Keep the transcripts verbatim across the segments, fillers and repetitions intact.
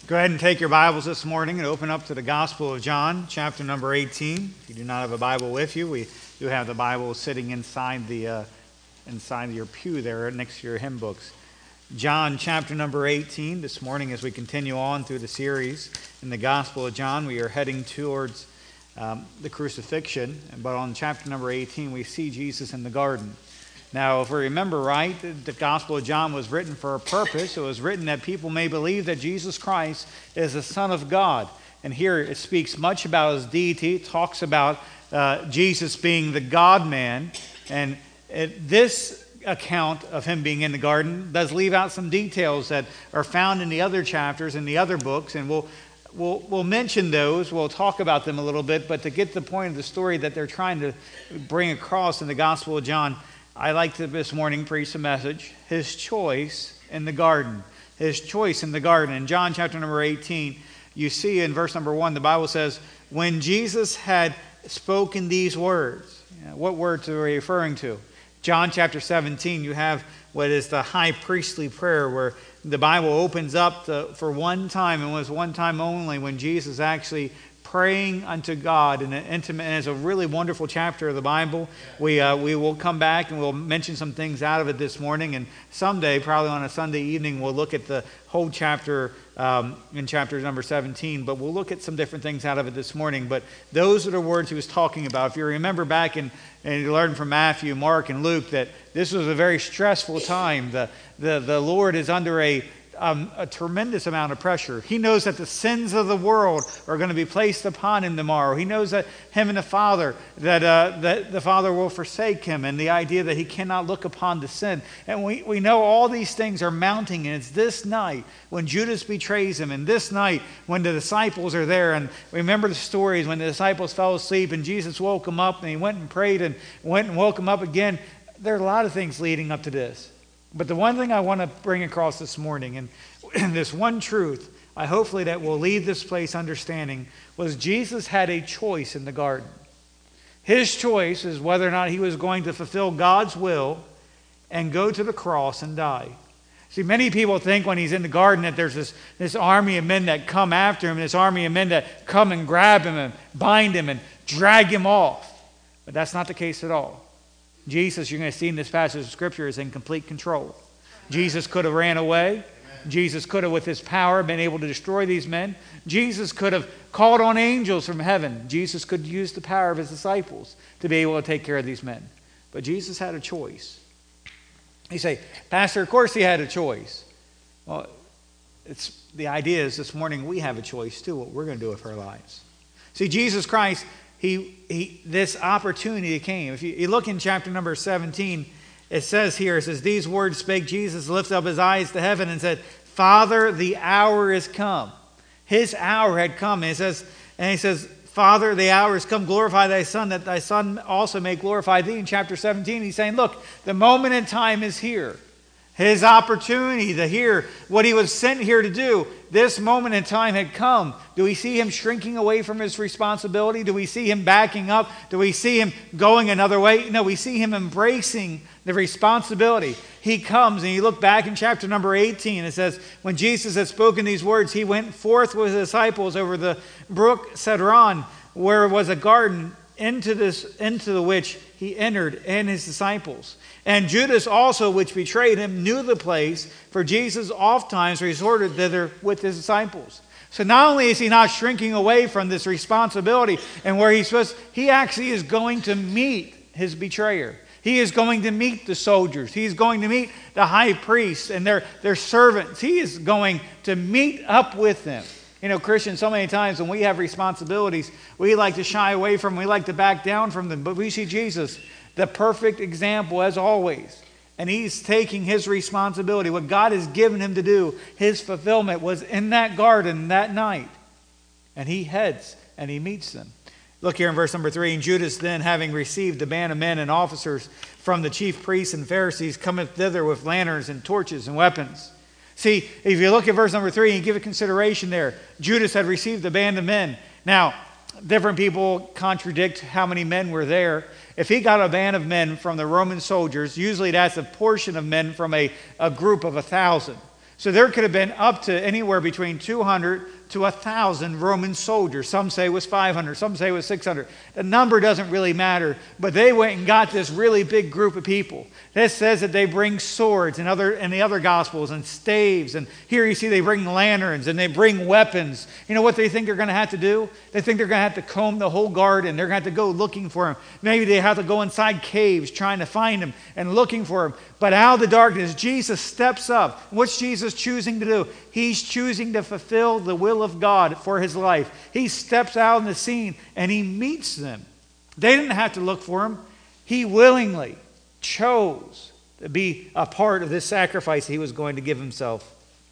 Go ahead and take your Bibles this morning and open up to the Gospel of John, chapter number eighteen. If you do not have a Bible with you, we do have the Bible sitting inside the uh, inside your pew there next to your hymn books. John, chapter number eighteen. This morning, as we continue on through the series in the Gospel of John, we are heading towards um, the crucifixion. But on chapter number eighteen, we see Jesus in the garden. Now, if we remember right, the Gospel of John was written for a purpose. It was written that people may believe that Jesus Christ is the Son of God. And here it speaks much about his deity. It talks about uh, Jesus being the God-man. And it, this account of him being in the garden does leave out some details that are found in the other chapters, in the other books. And we'll, we'll, we'll mention those. We'll talk about them a little bit. But to get the point of the story that they're trying to bring across in the Gospel of John, I like to this morning preach a message, his choice in the garden. His choice in the garden. In John chapter number eighteen, you see in verse number one, the Bible says, when Jesus had spoken these words. You know, what words are we referring to? John chapter seventeen, you have what is the high priestly prayer where the Bible opens up to, for one time, and was one time only, when Jesus actually praying unto God in an intimate, and it's a really wonderful chapter of the Bible. We uh, we will come back and we'll mention some things out of it this morning, and someday, probably on a Sunday evening, we'll look at the whole chapter um, in chapter number seventeen, but we'll look at some different things out of it this morning. But those are the words he was talking about. If you remember back in, and you learned from Matthew, Mark, and Luke, that this was a very stressful time. The, the, the Lord is under a Um, a tremendous amount of pressure. He knows that the sins of the world are going to be placed upon him tomorrow. He knows that him and the Father, that uh, that the Father will forsake him, and the idea that he cannot look upon the sin. And we, we know all these things are mounting, and it's this night when Judas betrays him, and this night when the disciples are there. And remember the stories when the disciples fell asleep and Jesus woke them up, and he went and prayed and went and woke them up again. There are a lot of things leading up to this. But the one thing I want to bring across this morning, and, and this one truth, I hopefully that will leave this place understanding, was Jesus had a choice in the garden. His choice is whether or not he was going to fulfill God's will and go to the cross and die. See, many people think when he's in the garden that there's this, this army of men that come after him, this army of men that come and grab him and bind him and drag him off. But that's not the case at all. Jesus, you're going to see in this passage of Scripture, is in complete control. Jesus could have ran away. Jesus could have, with his power, been able to destroy these men. Jesus could have called on angels from heaven. Jesus could use the power of his disciples to be able to take care of these men. But Jesus had a choice. You say, Pastor, of course he had a choice. Well, it's the idea is this morning we have a choice too, what we're going to do with our lives. See, Jesus Christ, He, he, this opportunity came. If you, you look in chapter number seventeen, it says here, it says, these words spake Jesus, lifted up his eyes to heaven and said, Father, the hour is come. His hour had come. And, it says, and he says, Father, the hour is come. Glorify thy Son, that thy Son also may glorify thee. In chapter seventeen, he's saying, look, the moment in time is here. His opportunity to hear what he was sent here to do, this moment in time had come. Do we see him shrinking away from his responsibility? Do we see him backing up? Do we see him going another way? No, we see him embracing the responsibility. He comes, and you look back in chapter number eighteen, it says, when Jesus had spoken these words, he went forth with his disciples over the brook Cedron, where was a garden, into this, into the which he entered, and his disciples. And Judas also, which betrayed him, knew the place, for Jesus oft times resorted thither with his disciples. So not only is he not shrinking away from this responsibility and where he's supposed, he actually is going to meet his betrayer. He is going to meet the soldiers. He's going to meet the high priests and their, their servants. He is going to meet up with them. You know, Christians, so many times when we have responsibilities, we like to shy away from them. We like to back down from them. But we see Jesus, the perfect example as always. And he's taking his responsibility. What God has given him to do, his fulfillment was in that garden that night. And he heads and he meets them. Look here in verse number three. And Judas then, having received the band of men and officers from the chief priests and Pharisees, cometh thither with lanterns and torches and weapons. See, if you look at verse number three and give it consideration there, Judas had received the band of men. Now, different people contradict how many men were there. If he got a band of men from the Roman soldiers, usually that's a portion of men from a, a group of a thousand. So there could have been up to anywhere between two hundred to one thousand Roman soldiers. Some say it was five hundred, some say it was six hundred. The number doesn't really matter, but they went and got this really big group of people. This says that they bring swords in, other, in the other Gospels and staves. And here you see they bring lanterns and they bring weapons. You know what they think they're going to have to do? They think they're going to have to comb the whole garden. They're going to have to go looking for him. Maybe they have to go inside caves trying to find him and looking for him. But out of the darkness, Jesus steps up. What's Jesus choosing to do? He's choosing to fulfill the will of God for his life. He steps out in the scene and he meets them. They didn't have to look for him. He willingly chose to be a part of this sacrifice he was going to give himself.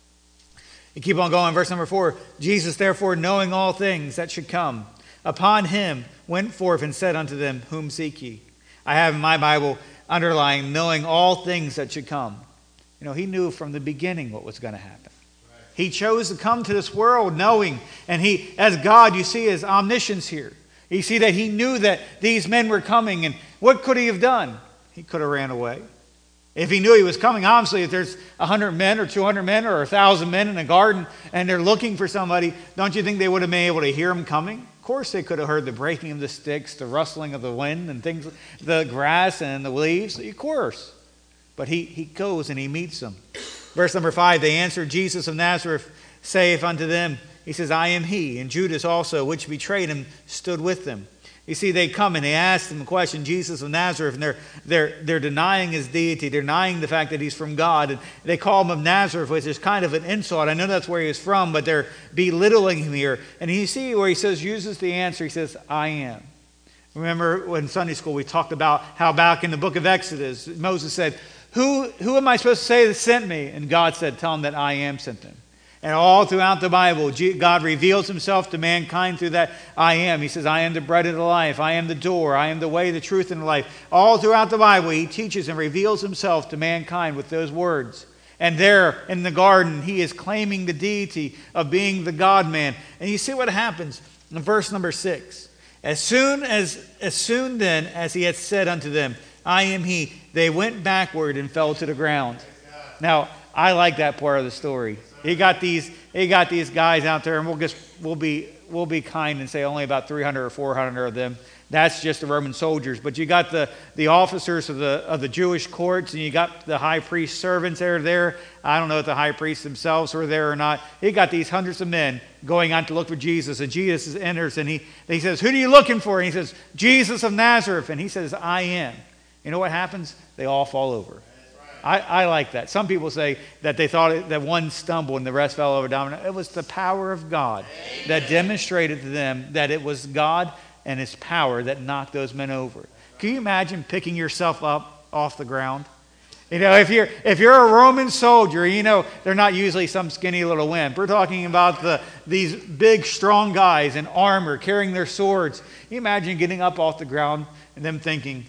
You keep on going, verse number four. Jesus, therefore, knowing all things that should come upon him, went forth and said unto them, whom seek ye? I have in my Bible underlying, knowing all things that should come. You know, he knew from the beginning what was going to happen. He chose to come to this world knowing, and he, as God, you see his omniscience here. You see that he knew that these men were coming, and what could he have done? He could have ran away. If he knew he was coming, obviously, if there's one hundred men or two hundred men or one thousand men in a garden and they're looking for somebody, don't you think they would have been able to hear him coming? Of course, they could have heard the breaking of the sticks, the rustling of the wind and things, the grass and the leaves. Of course. But he, he goes and he meets them. Verse number five, they answered, Jesus of Nazareth saith unto them, he says, I am he. And Judas also, which betrayed him, stood with them. You see, they come and they ask him a question, Jesus of Nazareth, and they're, they're, they're denying his deity. They're denying the fact that he's from God. And they call him of Nazareth, which is kind of an insult. I know that's where he was from, but they're belittling him here. And you see where he says, uses the answer, he says, I am. Remember in Sunday school we talked about how back in the book of Exodus, Moses said, Who, who am I supposed to say that sent me? And God said, tell him that I am sent him. And all throughout the Bible, God reveals himself to mankind through that I am. He says, I am the bread of the life. I am the door. I am the way, the truth, and the life. All throughout the Bible, he teaches and reveals himself to mankind with those words. And there in the garden, he is claiming the deity of being the God-man. And you see what happens in verse number six. As soon as, as soon then as he had said unto them, I am he, they went backward and fell to the ground. Now, I like that part of the story. He got these, he got these guys out there, and we'll just we'll be we'll be kind and say only about three hundred or four hundred of them. That's just the Roman soldiers. But you got the, the officers of the of the Jewish courts, and you got the high priest servants that are there. I don't know if the high priests themselves were there or not. He got these hundreds of men going out to look for Jesus, and Jesus enters, and he, he says, who are you looking for? And he says, Jesus of Nazareth. And he says, I am. You know what happens? They all fall over. I, I like that. Some people say that they thought it, that one stumbled and the rest fell over domino. It was the power of God Amen. That demonstrated to them that it was God and his power that knocked those men over. Can you imagine picking yourself up off the ground? You know, if you're if you're a Roman soldier, you know, they're not usually some skinny little wimp. We're talking about the these big, strong guys in armor carrying their swords. Can you imagine getting up off the ground and them thinking,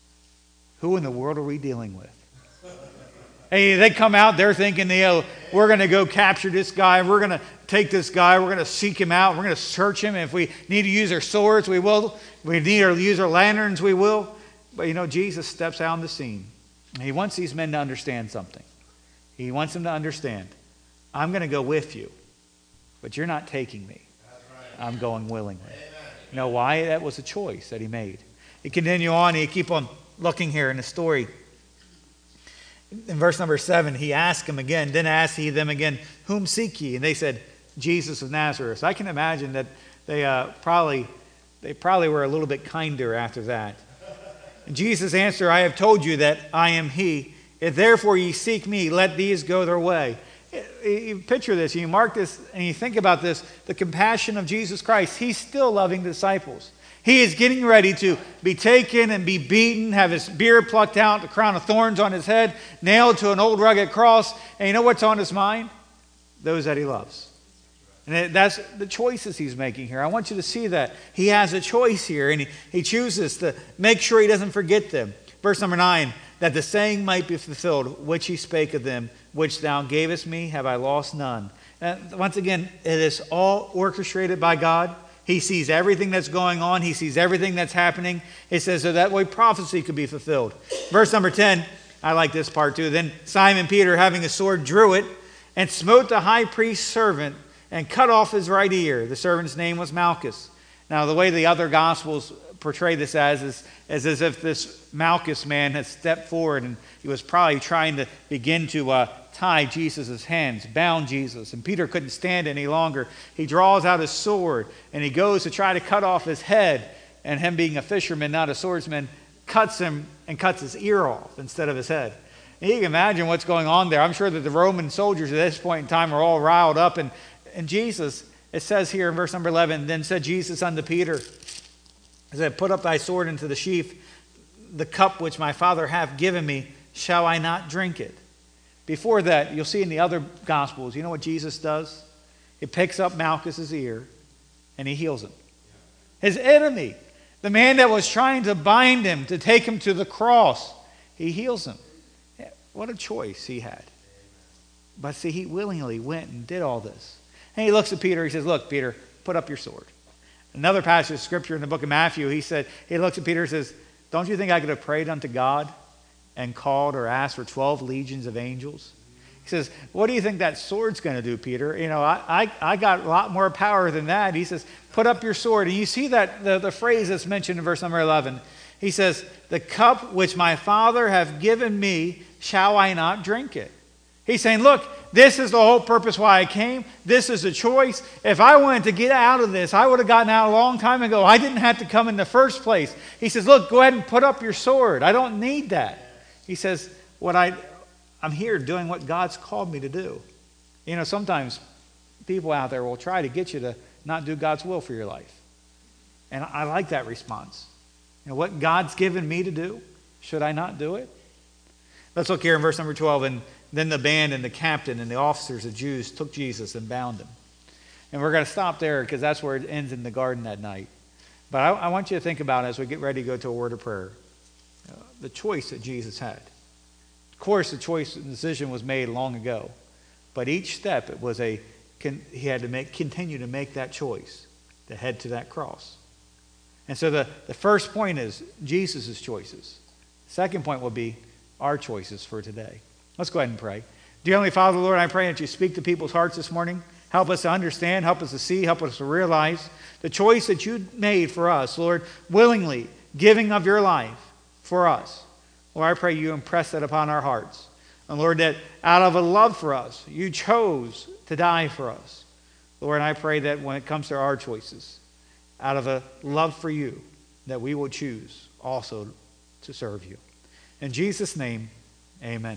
who in the world are we dealing with? Hey, they come out, they're thinking, you know, we're going to go capture this guy. We're going to take this guy. We're going to seek him out. We're going to search him. If we need to use our swords, we will. If we need to use our lanterns, we will. But, you know, Jesus steps out on the scene. He wants these men to understand something. He wants them to understand, I'm going to go with you, but you're not taking me. I'm going willingly. You know why? That was a choice that he made. He continue on. He keep on looking here in the story. In verse number seven, he asked him again. Then asked he them again, whom seek ye? And they said, Jesus of Nazareth. So I can imagine that they uh, probably they probably were a little bit kinder after that. And Jesus answered, I have told you that I am he. If therefore ye seek me, let these go their way. You picture this, you mark this, and you think about this, the compassion of Jesus Christ. He's still loving the disciples. He is getting ready to be taken and be beaten, have his beard plucked out, the crown of thorns on his head, nailed to an old rugged cross. And you know what's on his mind? Those that he loves. And that's the choices he's making here. I want you to see that. He has a choice here, and he, he chooses to make sure he doesn't forget them. Verse number nine, that the saying might be fulfilled, which he spake of them, which thou gavest me, have I lost none. And once again, it is all orchestrated by God. He sees everything that's going on. He sees everything that's happening. It says so that way prophecy could be fulfilled. Verse number ten, I like this part too. Then Simon Peter, having a sword, drew it and smote the high priest's servant and cut off his right ear. The servant's name was Malchus. Now, the way the other Gospels portray this as is, is as if this Malchus man had stepped forward and he was probably trying to begin to uh, tie Jesus' hands, bound Jesus. And Peter couldn't stand any longer. He draws out his sword and he goes to try to cut off his head. And him being a fisherman, not a swordsman, cuts him and cuts his ear off instead of his head. And you can imagine what's going on there. I'm sure that the Roman soldiers at this point in time are all riled up. And, and Jesus, it says here in verse number eleven, then said Jesus unto Peter, he said, put up thy sword into the sheath. The cup which my Father hath given me, shall I not drink it? Before that, you'll see in the other Gospels, you know what Jesus does? He picks up Malchus's ear and he heals him. His enemy, the man that was trying to bind him, to take him to the cross, he heals him. What a choice he had. But see, he willingly went and did all this. And he looks at Peter, he says, look, Peter, put up your sword. Another passage of scripture in the book of Matthew, he said, he looks at Peter and says, don't you think I could have prayed unto God and called or asked for twelve legions of angels? He says, what do you think that sword's going to do, Peter? You know, I, I, I got a lot more power than that. He says, put up your sword. And you see that the, the phrase that's mentioned in verse number eleven. He says, the cup which my Father hath given me, shall I not drink it? He's saying, look, this is the whole purpose why I came. This is a choice. If I wanted to get out of this, I would have gotten out a long time ago. I didn't have to come in the first place. He says, look, go ahead and put up your sword. I don't need that. He says, what I, I'm here doing what God's called me to do. You know, sometimes people out there will try to get you to not do God's will for your life. And I like that response. You know, what God's given me to do, should I not do it? Let's look here in verse number twelve. And then the band and the captain and the officers of Jews took Jesus and bound him. And we're going to stop there because that's where it ends in the garden that night. But I, I want you to think about, as we get ready to go to a word of prayer, uh, the choice that Jesus had. Of course, the choice and decision was made long ago. But each step, it was a he had to make continue to make that choice to head to that cross. And so the, the first point is Jesus' choices. Second point will be our choices for today. Let's go ahead and pray. Dear Heavenly Father, Lord, I pray that you speak to people's hearts this morning. Help us to understand, help us to see, help us to realize the choice that you made for us, Lord, willingly giving of your life for us. Lord, I pray you impress that upon our hearts. And Lord, that out of a love for us, you chose to die for us. Lord, I pray that when it comes to our choices, out of a love for you, that we will choose also to serve you. In Jesus' name, amen.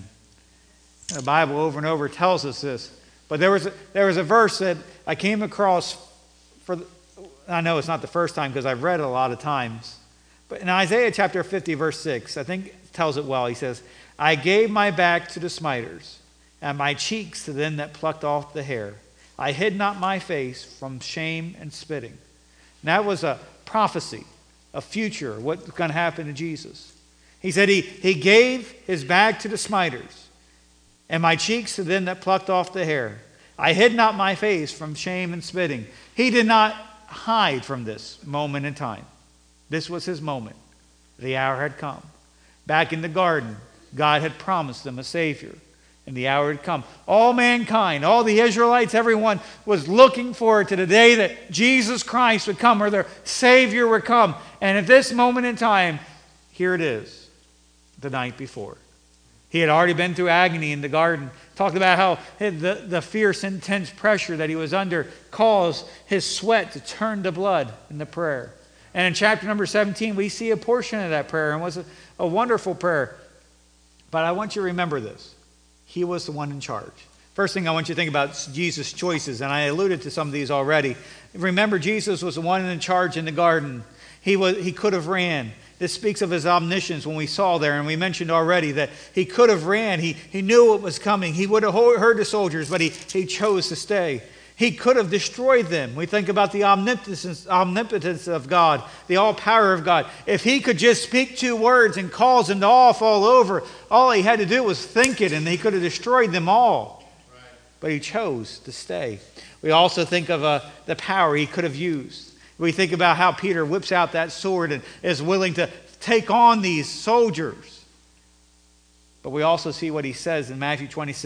The Bible over and over tells us this. But there was a, there was a verse that I came across, for the, I know it's not the first time because I've read it a lot of times. But in Isaiah chapter fifty, verse six, I think it tells it well. He says, I gave my back to the smiters, and my cheeks to them that plucked off the hair. I hid not my face from shame and spitting. And that was a prophecy, a future, what's going to happen to Jesus. He said he, he gave his back to the smiters, and my cheeks to them that plucked off the hair. I hid not my face from shame and spitting. He did not hide from this moment in time. This was his moment. The hour had come. Back in the garden, God had promised them a Savior, and the hour had come. All mankind, all the Israelites, everyone was looking forward to the day that Jesus Christ would come, or their Savior would come. And at this moment in time, here it is. The night before. He had already been through agony in the garden. Talked about how the, the fierce, intense pressure that he was under caused his sweat to turn to blood in the prayer. And in chapter number seventeen, we see a portion of that prayer, and it was a, a wonderful prayer. But I want you to remember this. He was the one in charge. First thing I want you to think about is Jesus' choices, and I alluded to some of these already. Remember, Jesus was the one in charge in the garden. He was, he could have ran. This speaks of his omniscience when we saw there, and we mentioned already that he could have ran. He, he knew what was coming. He would have heard the soldiers, but he, he chose to stay. He could have destroyed them. We think about the omnipotence, omnipotence of God, the all-power of God. If he could just speak two words and cause them to all fall over, all he had to do was think it, and he could have destroyed them all. Right. But he chose to stay. We also think of uh, the power he could have used. We think about how Peter whips out that sword and is willing to take on these soldiers. But we also see what he says in Matthew twenty-six,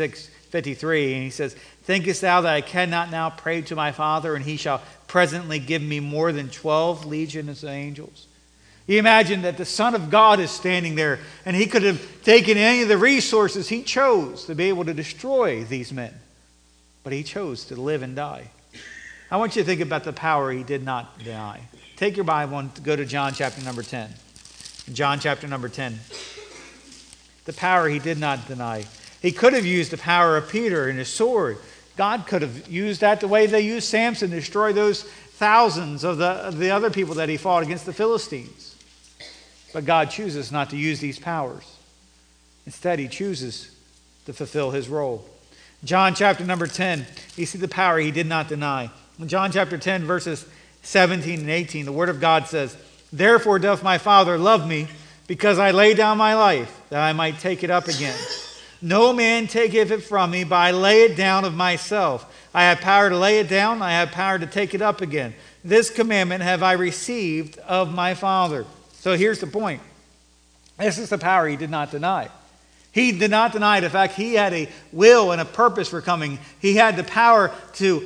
fifty-three, and he says, thinkest thou that I cannot now pray to my Father, and he shall presently give me more than twelve legions of angels? You imagine that the Son of God is standing there, and he could have taken any of the resources he chose to be able to destroy these men. But he chose to live and die. I want you to think about the power he did not deny. Take your Bible and go to John chapter number ten. John chapter number ten. The power he did not deny. He could have used the power of Peter and his sword. God could have used that the way they used Samson to destroy those thousands of the, of the other people that he fought against the Philistines. But God chooses not to use these powers. Instead, he chooses to fulfill his role. John chapter number ten, you see the power he did not deny. In John chapter ten, verses seventeen and eighteen, the Word of God says, therefore doth my Father love me, because I lay down my life, that I might take it up again. No man taketh it from me, but I lay it down of myself. I have power to lay it down, I have power to take it up again. This commandment have I received of my Father. So here's the point. This is the power he did not deny. He did not deny the fact he had a will and a purpose for coming. He had the power to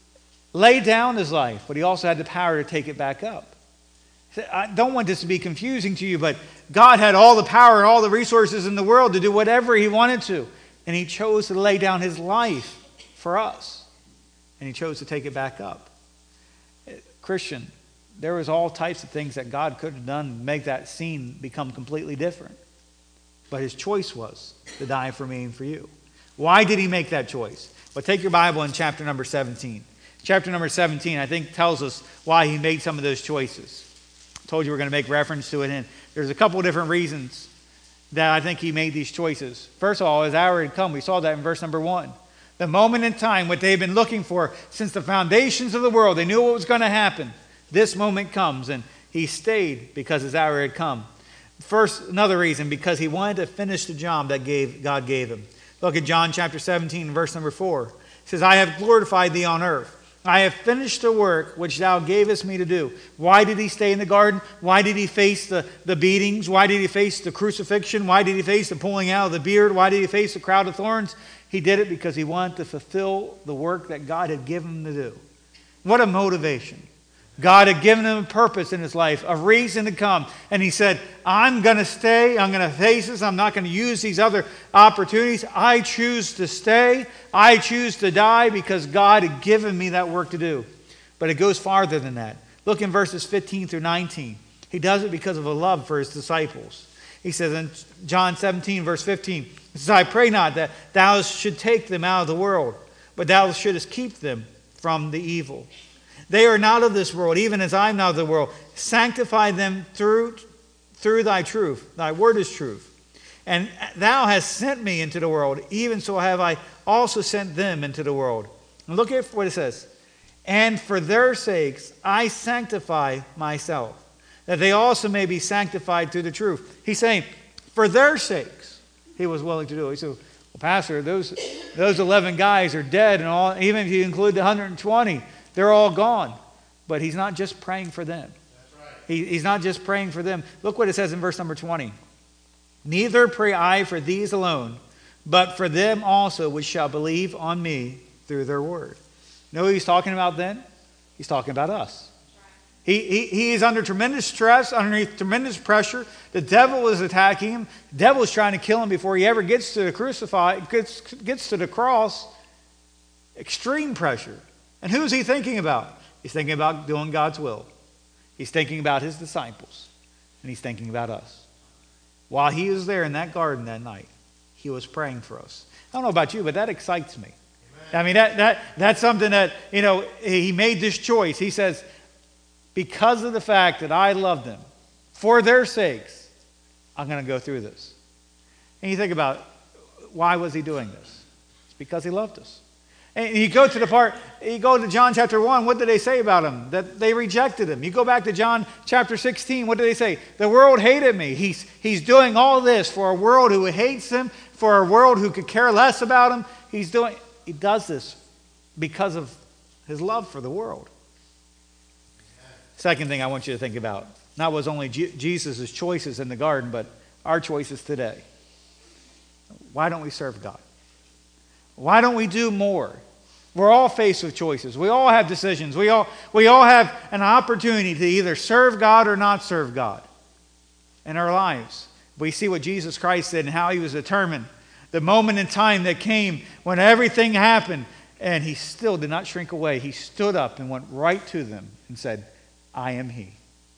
lay down his life, but he also had the power to take it back up. I don't want this to be confusing to you, but God had all the power and all the resources in the world to do whatever he wanted to. And he chose to lay down his life for us. And he chose to take it back up. Christian, there was all types of things that God could have done to make that scene become completely different. But his choice was to die for me and for you. Why did he make that choice? Well, take your Bible in chapter number seventeen. Chapter number seventeen, I think, tells us why he made some of those choices. I told you we're going to make reference to it, and there's a couple of different reasons that I think he made these choices. First of all, his hour had come. We saw that in verse number one. The moment in time, what they had been looking for since the foundations of the world. They knew what was going to happen. This moment comes, and he stayed because his hour had come. First, another reason, because he wanted to finish the job that gave, God gave him. Look at John chapter seventeen, verse number four. It says, I have glorified thee on earth. I have finished the work which thou gavest me to do. Why did he stay in the garden? Why did he face the, the beatings? Why did he face the crucifixion? Why did he face the pulling out of the beard? Why did he face the crown of thorns? He did it because he wanted to fulfill the work that God had given him to do. What a motivation. God had given him a purpose in his life, a reason to come. And he said, I'm going to stay. I'm going to face this. I'm not going to use these other opportunities. I choose to stay. I choose to die because God had given me that work to do. But it goes farther than that. Look in verses fifteen through nineteen. He does it because of a love for his disciples. He says in John seventeen, verse fifteen, he says, I pray not that thou should take them out of the world, but thou shouldest keep them from the evil. They are not of this world, even as I am not of the world. Sanctify them through, through thy truth. Thy word is truth. And thou hast sent me into the world, even so have I also sent them into the world. And look at what it says. And for their sakes I sanctify myself, that they also may be sanctified through the truth. He's saying, for their sakes, he was willing to do it. He said, well, Pastor, those, those eleven guys are dead, and all. Even if you include the one hundred twenty, they're all gone. But he's not just praying for them. That's right. He, he's not just praying for them. Look what it says in verse number twenty. Neither pray I for these alone, but for them also which shall believe on me through their word. You know who he's talking about then? He's talking about us. He, he, he is under tremendous stress, underneath tremendous pressure. The devil is attacking him. The devil is trying to kill him before he ever gets to the crucify, gets, gets to the cross. Extreme pressure. And who's he thinking about? He's thinking about doing God's will. He's thinking about his disciples. And he's thinking about us. While he was there in that garden that night, he was praying for us. I don't know about you, but that excites me. Amen. I mean, that, that that's something that, you know, he made this choice. He says, because of the fact that I love them, for their sakes, I'm going to go through this. And you think about, why was he doing this? It's because he loved us. And you go to the part, you go to John chapter one, what did they say about him? That they rejected him. You go back to John chapter sixteen, what did they say? The world hated me. He's, he's doing all this for a world who hates him, for a world who could care less about him. He's doing, he does this because of his love for the world. Second thing I want you to think about, not was only Je- Jesus' choices in the garden, but our choices today. Why don't we serve God? Why don't we do more? We're all faced with choices. We all have decisions. We all, we all have an opportunity to either serve God or not serve God in our lives. We see what Jesus Christ did and how he was determined. The moment in time that came when everything happened, and he still did not shrink away. He stood up and went right to them and said, I am he.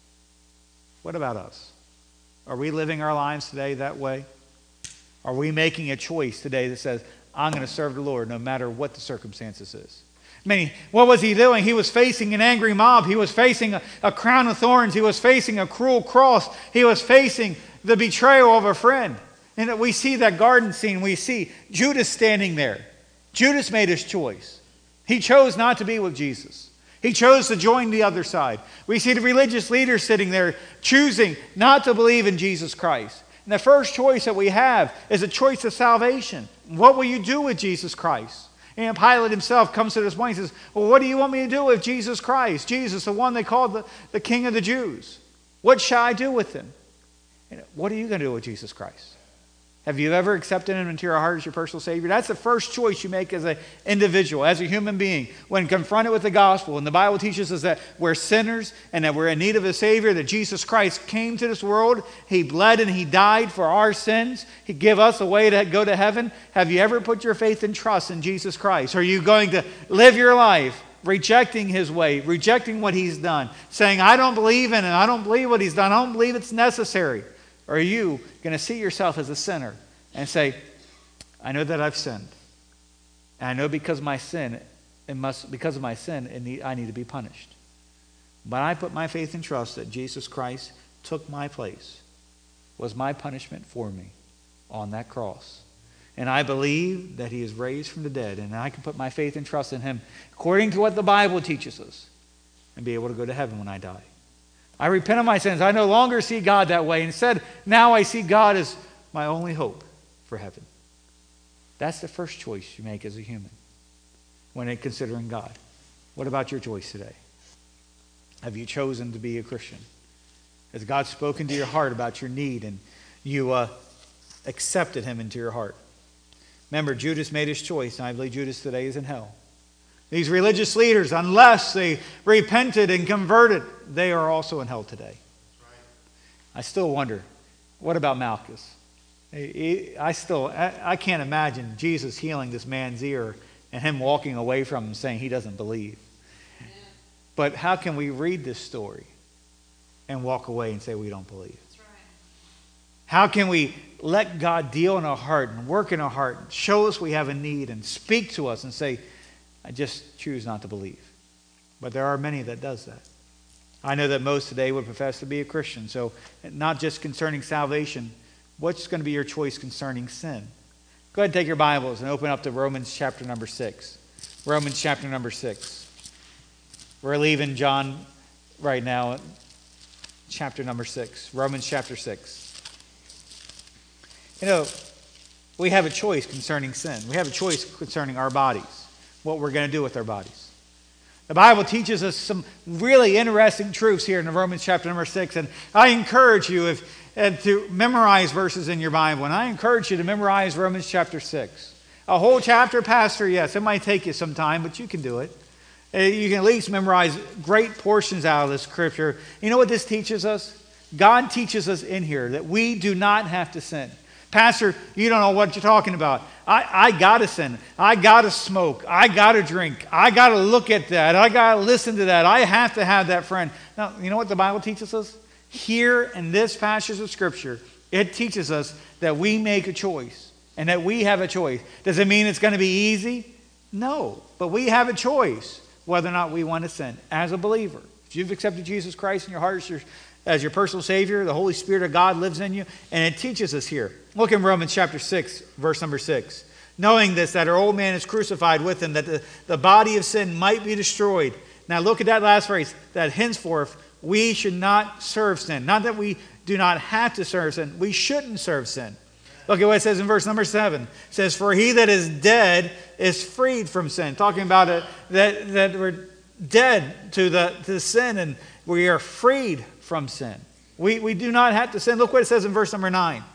What about us? Are we living our lives today that way? Are we making a choice today that says, I'm going to serve the Lord no matter what the circumstances is? I mean, what was he doing? He was facing an angry mob. He was facing a, a crown of thorns. He was facing a cruel cross. He was facing the betrayal of a friend. And we see that garden scene. We see Judas standing there. Judas made his choice. He chose not to be with Jesus. He chose to join the other side. We see the religious leaders sitting there choosing not to believe in Jesus Christ. And the first choice that we have is a choice of salvation. What will you do with Jesus Christ? And Pilate himself comes to this point and says, well, what do you want me to do with Jesus Christ? Jesus, the one they called the, the King of the Jews. What shall I do with him? And what are you going to do with Jesus Christ? Have you ever accepted him into your heart as your personal Savior? That's the first choice you make as an individual, as a human being, when confronted with the gospel. And the Bible teaches us that we're sinners and that we're in need of a Savior, that Jesus Christ came to this world. He bled and he died for our sins. He gave us a way to go to heaven. Have you ever put your faith and trust in Jesus Christ? Are you going to live your life rejecting his way, rejecting what he's done, saying, I don't believe in it, I don't believe what he's done, I don't believe it's necessary? Or are you going to see yourself as a sinner and say, I know that I've sinned. And I know because of my sin, it must, because of my sin, it need, I need to be punished. But I put my faith and trust that Jesus Christ took my place, was my punishment for me on that cross. And I believe that he is raised from the dead. And I can put my faith and trust in him according to what the Bible teaches us and be able to go to heaven when I die. I repent of my sins. I no longer see God that way. Instead, now I see God as my only hope for heaven. That's the first choice you make as a human when considering God. What about your choice today? Have you chosen to be a Christian? Has God spoken to your heart about your need and you uh, accepted him into your heart? Remember, Judas made his choice, and I believe Judas today is in hell. These religious leaders, unless they repented and converted, they are also in hell today. I still wonder, what about Malchus? I still, I can't imagine Jesus healing this man's ear and him walking away from him saying he doesn't believe. But how can we read this story and walk away and say we don't believe? How can we let God deal in our heart and work in our heart and show us we have a need and speak to us and say, I just choose not to believe? But there are many that does that. I know that most today would profess to be a Christian. So not just concerning salvation, what's going to be your choice concerning sin? Go ahead and take your Bibles and open up to Romans chapter number six. Romans chapter number six. We're leaving John right now, chapter number six. Romans chapter six. You know, we have a choice concerning sin. We have a choice concerning our bodies. What we're going to do with our bodies. The Bible teaches us some really interesting truths here in Romans chapter number six. And I encourage you if, and to memorize verses in your Bible. And I encourage you to memorize Romans chapter six. A whole chapter, Pastor, yes, it might take you some time, but you can do it. You can at least memorize great portions out of this scripture. You know what this teaches us? God teaches us in here that we do not have to sin. Pastor, you don't know what you're talking about. I, I got to sin. I got to smoke. I got to drink. I got to look at that. I got to listen to that. I have to have that friend. Now, you know what the Bible teaches us? Here in this passage of Scripture, it teaches us that we make a choice and that we have a choice. Does it mean it's going to be easy? No, but we have a choice whether or not we want to sin as a believer. If you've accepted Jesus Christ in your heart as your As your personal Savior, the Holy Spirit of God lives in you. And it teaches us here. Look in Romans chapter six, verse number six. Knowing this, that our old man is crucified with him, that the, the body of sin might be destroyed. Now look at that last phrase, that henceforth we should not serve sin. Not that we do not have to serve sin. We shouldn't serve sin. Look at what it says in verse number seven. It says, for he that is dead is freed from sin. Talking about it, that, that we're dead to the to sin and we are freed from sin. We, we do not have to sin. Look what it says in verse number nine.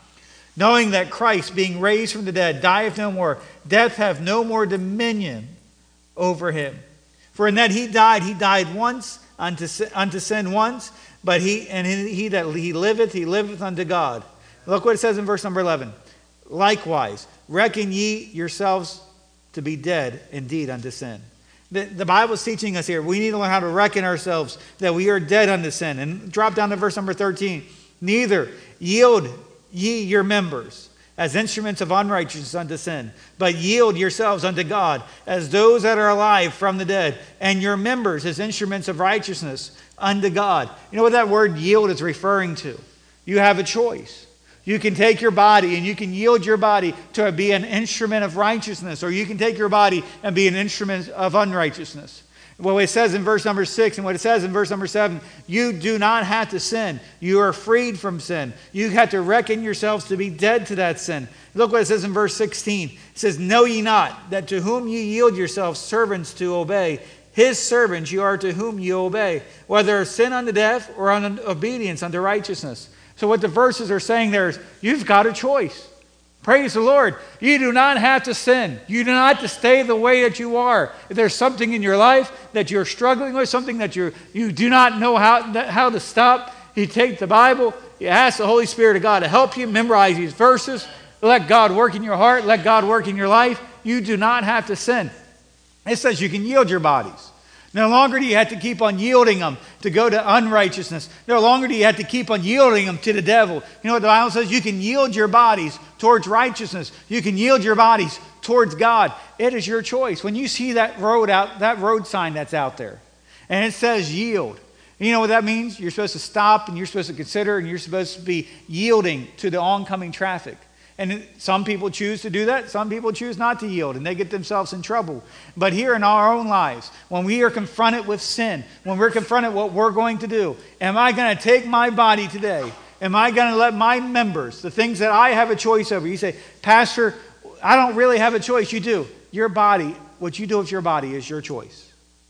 knowing that Christ, being raised from the dead, dieth no more, death hath no more dominion over him. For in that he died, he died once unto sin, unto sin once, but he and he, he that he liveth, he liveth unto God. Look what it says in verse number eleven. Likewise, reckon ye yourselves to be dead indeed unto sin. The, the Bible is teaching us here, we need to learn how to reckon ourselves that we are dead unto sin. And drop down to verse number thirteen. Neither yield ye your members as instruments of unrighteousness unto sin, but yield yourselves unto God as those that are alive from the dead, and your members as instruments of righteousness unto God. You know what that word yield is referring to? You have a choice. You can take your body and you can yield your body to be an instrument of righteousness, or you can take your body and be an instrument of unrighteousness. What it says in verse number six and what it says in verse number seven, you do not have to sin. You are freed from sin. You have to reckon yourselves to be dead to that sin. Look what it says in verse sixteen. It says, know ye not that to whom ye yield yourselves servants to obey, his servants you are to whom ye obey, whether sin unto death or unto obedience unto righteousness. So what the verses are saying there is, you've got a choice. Praise the Lord. You do not have to sin. You do not have to stay the way that you are. If there's something in your life that you're struggling with, something that you you do not know how, how to stop, you take the Bible, you ask the Holy Spirit of God to help you memorize these verses, let God work in your heart, let God work in your life. You do not have to sin. It says you can yield your bodies. No longer do you have to keep on yielding them to go to unrighteousness. No longer do you have to keep on yielding them to the devil. You know what the Bible says? You can yield your bodies towards righteousness. You can yield your bodies towards God. It is your choice. When you see that road out, that road sign that's out there, and it says yield, you know what that means? You're supposed to stop and you're supposed to consider and you're supposed to be yielding to the oncoming traffic. And some people choose to do that. Some people choose not to yield, and they get themselves in trouble. But here in our own lives, when we are confronted with sin, when we're confronted with what we're going to do, am I going to take my body today? Am I going to let my members, the things that I have a choice over? You say, Pastor, I don't really have a choice. You do. Your body, what you do with your body is your choice.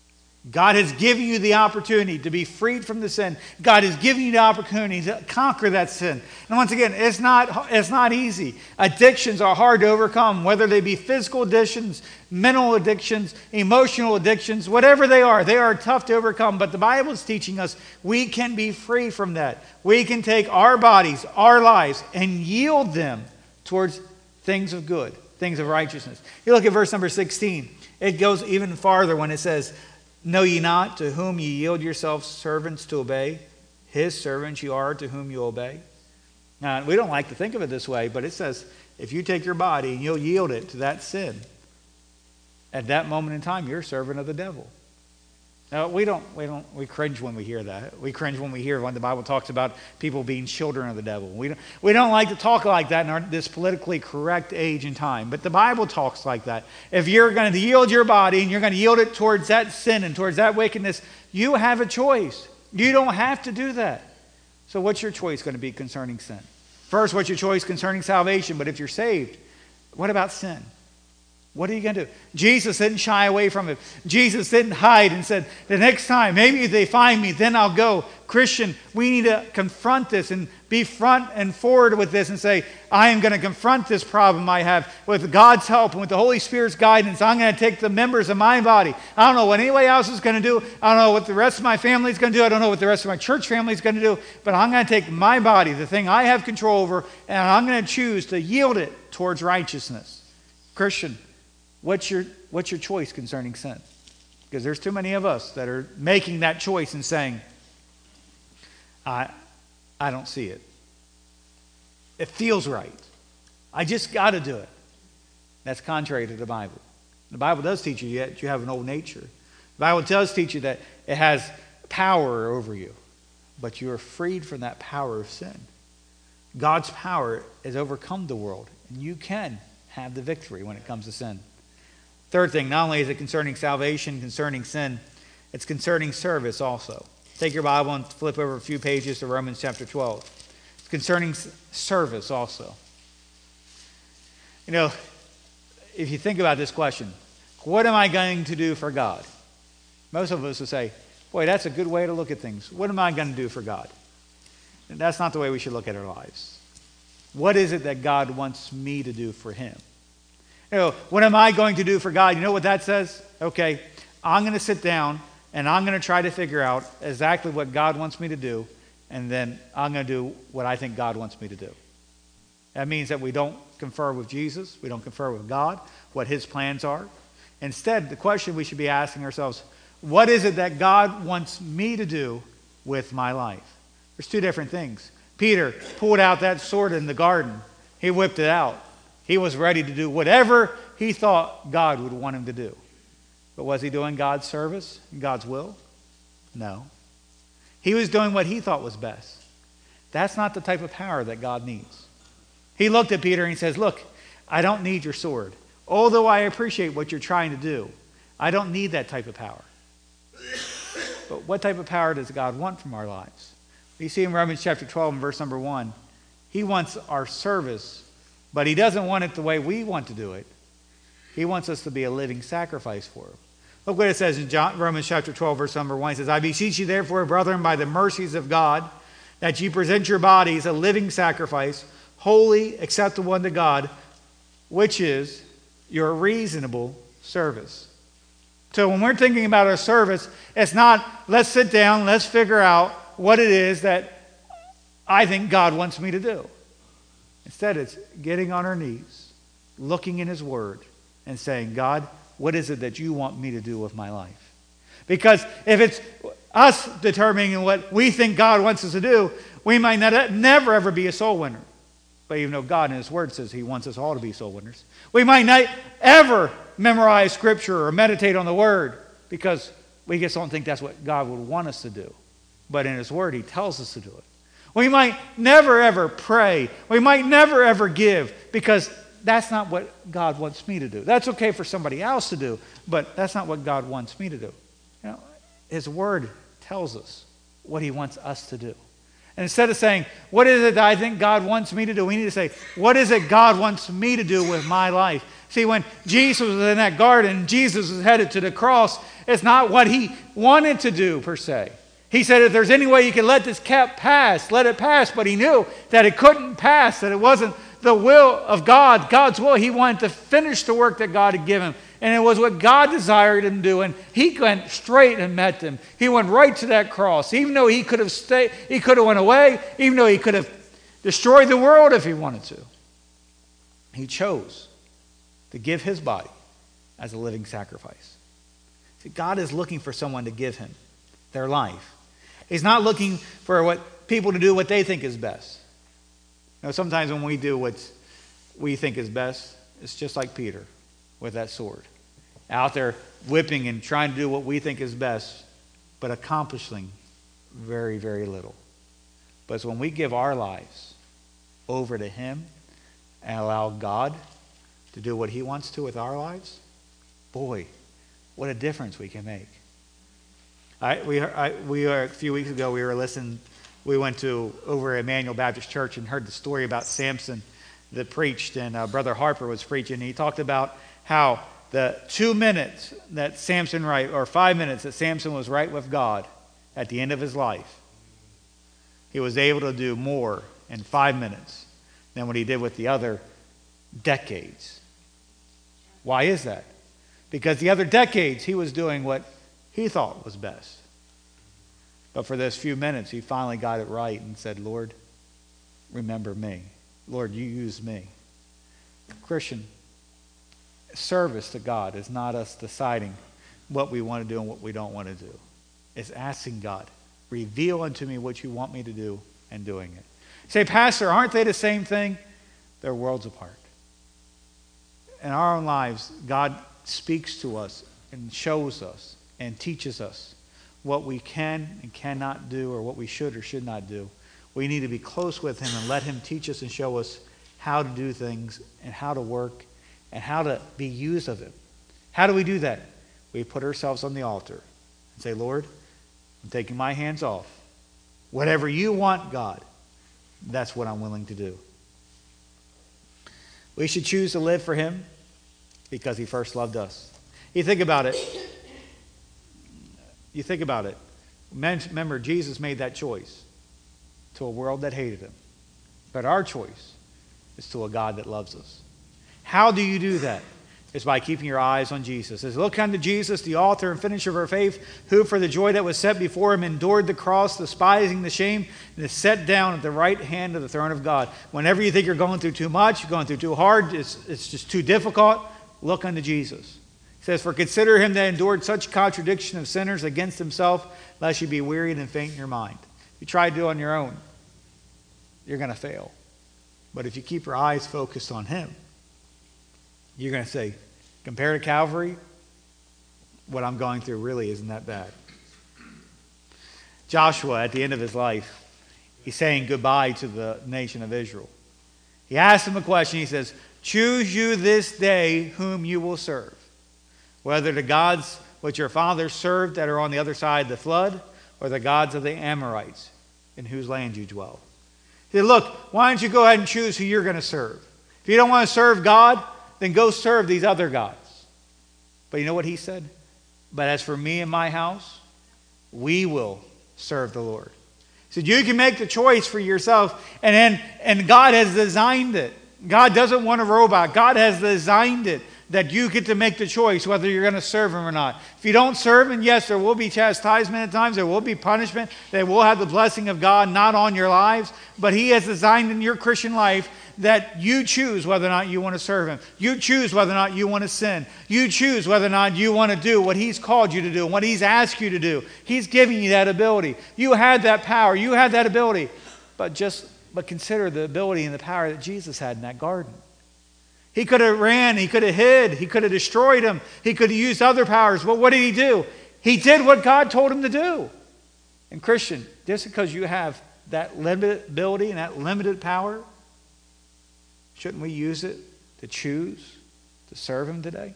God has given you the opportunity to be freed from the sin. God has given you the opportunity to conquer that sin. And once again, it's not, it's not easy. Addictions are hard to overcome, whether they be physical addictions, mental addictions, emotional addictions, whatever they are. They are tough to overcome. But the Bible is teaching us we can be free from that. We can take our bodies, our lives, and yield them towards things of good, things of righteousness. You look at verse number sixteen. It goes even farther when it says, know ye not to whom ye yield yourselves servants to obey? His servants you are to whom you obey. Now, we don't like to think of it this way, but it says, if you take your body and you'll yield it to that sin, at that moment in time, you're a servant of the devil. Now, we don't, we don't, we cringe when we hear that. We cringe when we hear when the Bible talks about people being children of the devil. We don't, we don't like to talk like that in our, this politically correct age and time. But the Bible talks like that. If you're going to yield your body and you're going to yield it towards that sin and towards that wickedness, you have a choice. You don't have to do that. So what's your choice going to be concerning sin? First, what's your choice concerning salvation? But if you're saved, what about sin? What are you going to do? Jesus didn't shy away from it. Jesus didn't hide and said, the next time, maybe if they find me, then I'll go. Christian, we need to confront this and be front and forward with this and say, I am going to confront this problem I have with God's help and with the Holy Spirit's guidance. I'm going to take the members of my body. I don't know what anybody else is going to do. I don't know what the rest of my family is going to do. I don't know what the rest of my church family is going to do. But I'm going to take my body, the thing I have control over, and I'm going to choose to yield it towards righteousness. Christian, What's your, what's your choice concerning sin? Because there's too many of us that are making that choice and saying, I, I don't see it. It feels right. I just got to do it. That's contrary to the Bible. The Bible does teach you that you have an old nature. The Bible does teach you that it has power over you, but you are freed from that power of sin. God's power has overcome the world, and you can have the victory when it comes to sin. Third thing, not only is it concerning salvation, concerning sin, it's concerning service also. Take your Bible and flip over a few pages to Romans chapter twelve. It's concerning service also. You know, if you think about this question, what am I going to do for God? Most of us will say, boy, that's a good way to look at things. What am I going to do for God? And that's not the way we should look at our lives. What is it that God wants me to do for him? You know, what am I going to do for God? You know what that says? Okay, I'm going to sit down and I'm going to try to figure out exactly what God wants me to do, and then I'm going to do what I think God wants me to do. That means that we don't confer with Jesus, we don't confer with God, what his plans are. Instead, the question we should be asking ourselves, what is it that God wants me to do with my life? There's two different things. Peter pulled out that sword in the garden. He whipped it out. He was ready to do whatever he thought God would want him to do. But was he doing God's service, God's will? No. He was doing what he thought was best. That's not the type of power that God needs. He looked at Peter and he says, look, I don't need your sword. Although I appreciate what you're trying to do, I don't need that type of power. But what type of power does God want from our lives? You see in Romans chapter twelve and verse number one, he wants our service, but he doesn't want it the way we want to do it. He wants us to be a living sacrifice for him. Look what it says in John, Romans chapter twelve, verse number one. It says, I beseech you therefore, brethren, by the mercies of God, that ye present your bodies a living sacrifice, holy, acceptable unto God, which is your reasonable service. So when we're thinking about our service, it's not, let's sit down, let's figure out what it is that I think God wants me to do. Instead, it's getting on our knees, looking in his word, and saying, God, what is it that you want me to do with my life? Because if it's us determining what we think God wants us to do, we might not, never ever be a soul winner. But even though God in his word says he wants us all to be soul winners. We might not ever memorize scripture or meditate on the word because we just don't think that's what God would want us to do. But in his word, he tells us to do it. We might never ever pray. We might never ever give because that's not what God wants me to do. That's okay for somebody else to do, but that's not what God wants me to do. You know, his word tells us what he wants us to do. And instead of saying, what is it that I think God wants me to do? We need to say, what is it God wants me to do with my life? See, when Jesus was in that garden, Jesus was headed to the cross, it's not what he wanted to do per se. He said, if there's any way you can let this cup pass, let it pass. But he knew that it couldn't pass, that it wasn't the will of God, God's will. He wanted to finish the work that God had given him. And it was what God desired him to do. And he went straight and met them. He went right to that cross. Even though he could have stayed, he could have went away, even though he could have destroyed the world if he wanted to. He chose to give his body as a living sacrifice. See, God is looking for someone to give him their life. He's not looking for what people to do what they think is best. You know, sometimes when we do what we think is best, it's just like Peter with that sword. Out there whipping and trying to do what we think is best, but accomplishing very, very little. But it's when we give our lives over to him and allow God to do what he wants to with our lives, boy, what a difference we can make. I, we, I, we are, a few weeks ago, we were listening, we went to over at Emmanuel Baptist Church and heard the story about Samson that preached, and uh, Brother Harper was preaching, and he talked about how the two minutes that Samson right, or five minutes that Samson was right with God at the end of his life, he was able to do more in five minutes than what he did with the other decades. Why is that? Because the other decades he was doing what he thought was best. But for those few minutes, he finally got it right and said, Lord, remember me. Lord, you use me. Christian, service to God is not us deciding what we want to do and what we don't want to do. It's asking God, reveal unto me what you want me to do and doing it. Say, Pastor, aren't they the same thing? They're worlds apart. In our own lives, God speaks to us and shows us and teaches us what we can and cannot do or what we should or should not do. We need to be close with him and let him teach us and show us how to do things and how to work and how to be used of him. How do we do that? We put ourselves on the altar and say, Lord, I'm taking my hands off. Whatever you want, God, that's what I'm willing to do. We should choose to live for him because he first loved us. You think about it. You think about it. Remember, Jesus made that choice to a world that hated him. But our choice is to a God that loves us. How do you do that? It's by keeping your eyes on Jesus. It says, look unto Jesus, the author and finisher of our faith, who for the joy that was set before him endured the cross, despising the shame, and is set down at the right hand of the throne of God. Whenever you think you're going through too much, you're going through too hard, it's, it's just too difficult, look unto Jesus. He says, for consider him that endured such contradiction of sinners against himself, lest you be wearied and faint in your mind. If you try to do it on your own, you're going to fail. But if you keep your eyes focused on him, you're going to say, compared to Calvary, what I'm going through really isn't that bad. Joshua, at the end of his life, he's saying goodbye to the nation of Israel. He asks them a question. He says, choose you this day whom you will serve, whether the gods which your fathers served that are on the other side of the flood, or the gods of the Amorites in whose land you dwell. He said, look, why don't you go ahead and choose who you're going to serve? If you don't want to serve God, then go serve these other gods. But you know what he said? But as for me and my house, we will serve the Lord. He said, you can make the choice for yourself, and then, and God has designed it. God doesn't want a robot. God has designed it that you get to make the choice whether you're going to serve him or not. If you don't serve him, yes, there will be chastisement at times. There will be punishment. They will have the blessing of God not on your lives. But he has designed in your Christian life that you choose whether or not you want to serve him. You choose whether or not you want to sin. You choose whether or not you want to do what he's called you to do, what he's asked you to do. He's giving you that ability. You had that power. You had that ability. But just but consider the ability and the power that Jesus had in that garden. He could have ran. He could have hid. He could have destroyed him. He could have used other powers. But what did he do? He did what God told him to do. And Christian, just because you have that limited ability and that limited power, shouldn't we use it to choose to serve him today?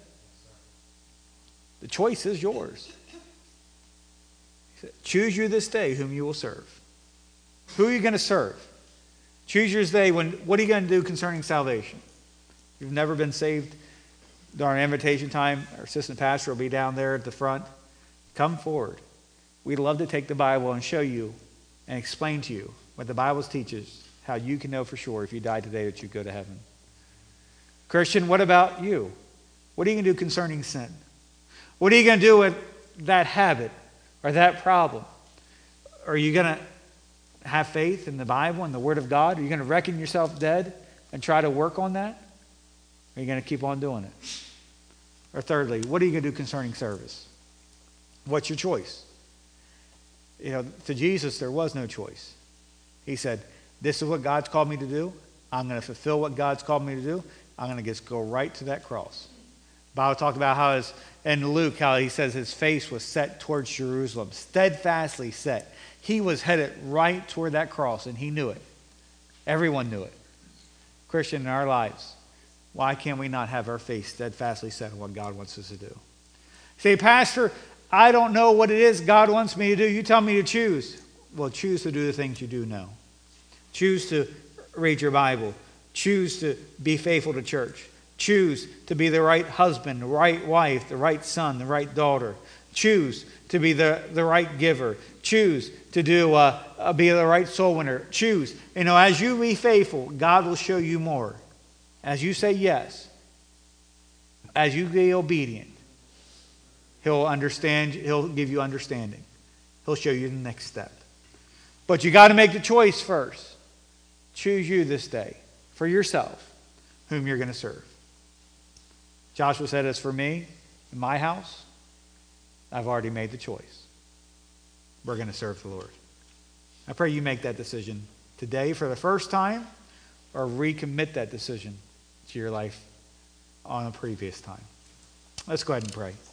The choice is yours. He said, choose you this day whom you will serve. Who are you going to serve? Choose your day. When, what are you going to do concerning salvation? If you've never been saved, during invitation time, our assistant pastor will be down there at the front. Come forward. We'd love to take the Bible and show you and explain to you what the Bible teaches, how you can know for sure if you die today that you go to heaven. Christian, what about you? What are you going to do concerning sin? What are you going to do with that habit or that problem? Are you going to have faith in the Bible and the Word of God? Are you going to reckon yourself dead and try to work on that? Or are you going to keep on doing it? Or thirdly, what are you going to do concerning service? What's your choice? You know, to Jesus, there was no choice. He said, this is what God's called me to do. I'm going to fulfill what God's called me to do. I'm going to just go right to that cross. The Bible talked about how his, in Luke, how he says his face was set towards Jerusalem, steadfastly set. He was headed right toward that cross, and he knew it. Everyone knew it. Christian, in our lives, why can't we not have our face steadfastly set on what God wants us to do? Say, Pastor, I don't know what it is God wants me to do. You tell me to choose. Well, choose to do the things you do know. Choose to read your Bible. Choose to be faithful to church. Choose to be the right husband, the right wife, the right son, the right daughter. Choose to be the, the right giver. Choose to do uh, uh, be the right soul winner. Choose. You know, as you be faithful, God will show you more. As you say yes, as you be obedient, He'll understand. He'll give you understanding. He'll show you the next step. But you got to make the choice first. Choose you this day for yourself whom you're going to serve. Joshua said, as for me and my house, I've already made the choice. We're going to serve the Lord. I pray you make that decision today for the first time, or recommit that decision to your life on a previous time. Let's go ahead and pray.